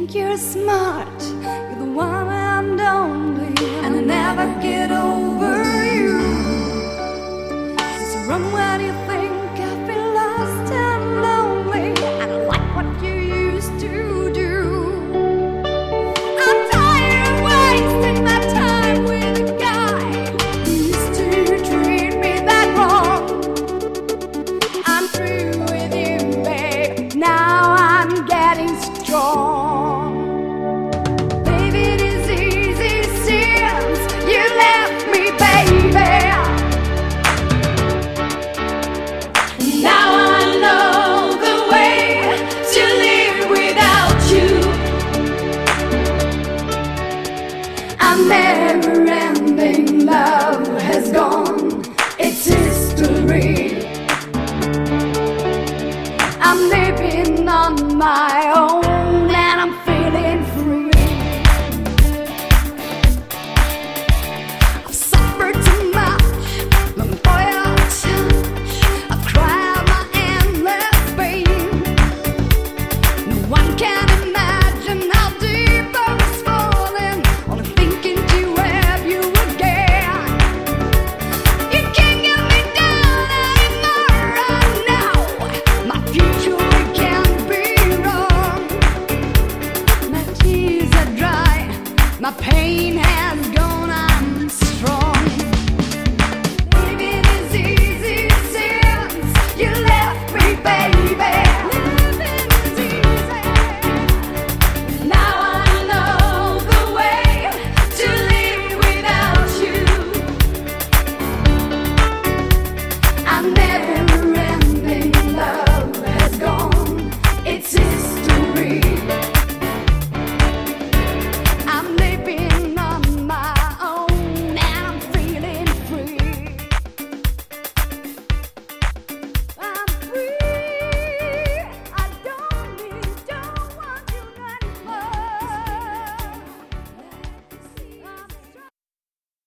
think you're smart, you're the one and only, and I never get over you. It's wrong when you think I feel lost and lonely, and I like what you used to do. I'm tired of wasting my time with a guy who used to treat me that wrong. I'm through with you, babe, now I'm getting strong. Baby, it is easy since you left me, baby. Now I know the way to live without you. Our never-ending love has gone, it's history. I'm living on my